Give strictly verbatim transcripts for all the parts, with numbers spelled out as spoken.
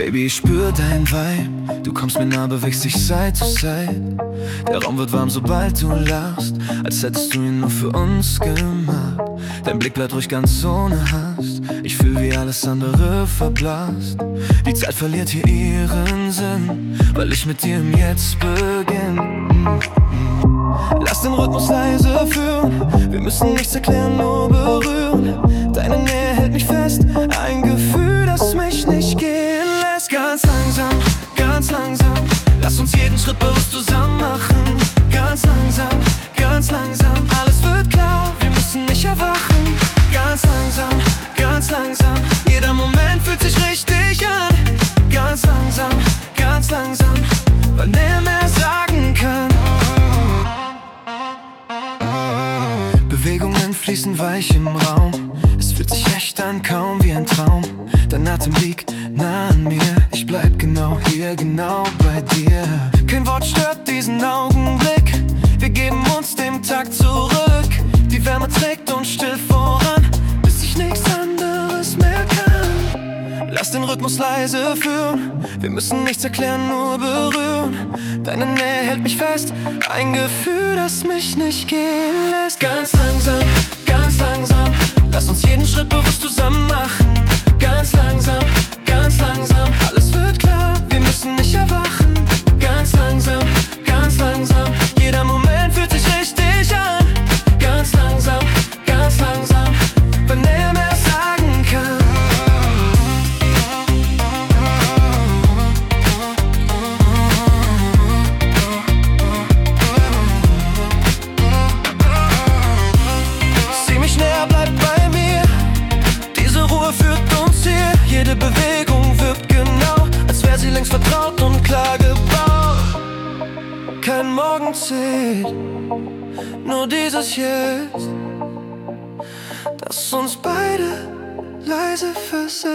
Baby, ich spür dein Vibe. Du kommst mir nah, bewegst dich Side to Side. Der Raum wird warm, sobald du lachst, als hättest du ihn nur für uns gemacht. Dein Blick bleibt ruhig ganz ohne Hast. Ich fühl, wie alles andere verblasst. Die Zeit verliert hier ihren Sinn, weil ich mit dir im Jetzt beginn. Lass den Rhythmus leise führen. Wir müssen nichts erklären, nur berühren. Deine Nähe hält mich fest, ein Gefühl, das mich nicht gehen lässt. Ganz langsam, ganz langsam, lass uns jeden Schritt bewusst zusammen machen. Ganz langsam, ganz langsam, alles wird klar, wir müssen nicht erwachen. Ganz langsam, ganz langsam, jeder Moment fühlt sich richtig an. Ganz langsam, ganz langsam, weil der mehr sagen kann. Bewegungen fließen weich im Raum. Es fühlt sich echt an, kaum wie ein Traum. Dein Atem liegt nah an mir. Ich bleib genau hier, genau bei dir. Kein Wort stört diesen Augenblick. Wir geben uns dem Takt zurück. Die Wärme trägt uns still voran, bis ich nichts anderes mehr kann. Lass den Rhythmus leise führen. Wir müssen nichts erklären, nur berühren. Deine Nähe hält mich fest, ein Gefühl, das mich nicht gehen lässt. Ganz langsam, ganz langsam, lass uns jeden Schritt bewusst zusammen machen. Ganz langsam, ganz langsam, alles wird klar, wir müssen nicht erwachen. Ganz langsam, ganz langsam, jeder Moment fühlt sich richtig an. Ganz langsam, ganz langsam, wenn er mehr sagen kann. Zieh mich näher, bleib bei mir, diese Ruhe führt uns hier. Jede Bewegung wirkt genau, als wäre sie längst vertraut und klar gebaut. Kein Morgen zählt, nur dieses Jetzt, das uns beide leise versehrt.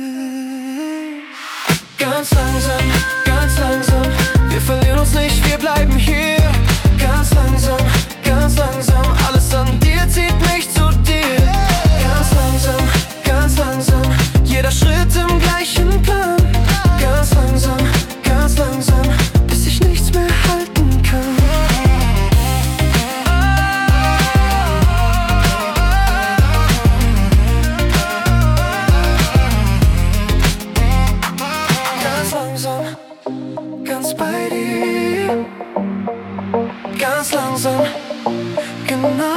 Ganz langsam, ganz langsam, wir verlieren uns nicht, wir bleiben hier. Ganz langsam, ganz langsam, alles an dir zieht mich zu dir. Ganz langsam, ganz langsam, jeder Schritt im gleichen Plan. Ganz langsam, ganz langsam, bis ich nichts mehr halten kann. Ganz langsam, ganz bei dir. Ganz langsam, genau.